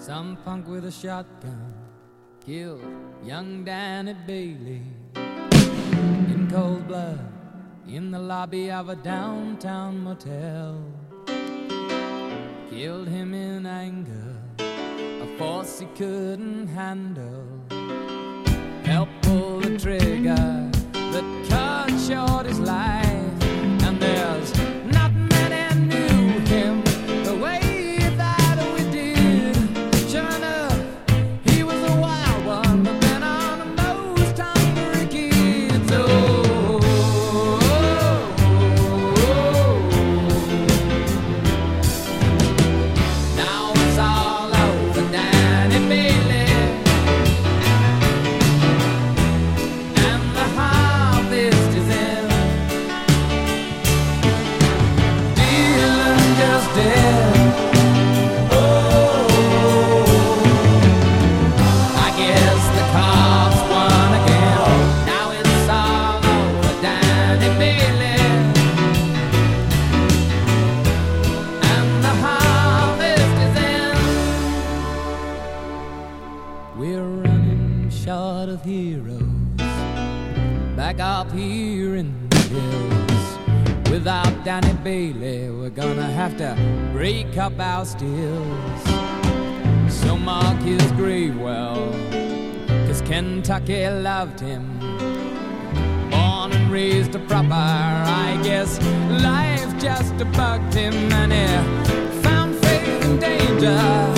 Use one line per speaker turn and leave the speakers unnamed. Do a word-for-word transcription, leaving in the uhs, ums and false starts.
Some punk with a shotgun killed young Danny Bailey in cold blood in the lobby of a downtown motel. Killed him in anger, a force he couldn't handle. Helped pull the trigger that cut short his life. And there's not many knew him the way that we did. Sure enough, he was a wild one, but then on the most hungry kids. Oh, now it's all over Danny Bailey, and the harvest is in. Dylan just dead. Oh, I guess the cops won again. Now it's all over Danny Bailey, and the harvest is in. We're running short of heroes back up here in the hills. Without Danny Bailey, we're gonna have to break up our stills. So mark his grave well, 'cause Kentucky loved him. Born and raised a proper, I guess life just bugged him, and he found faith in danger.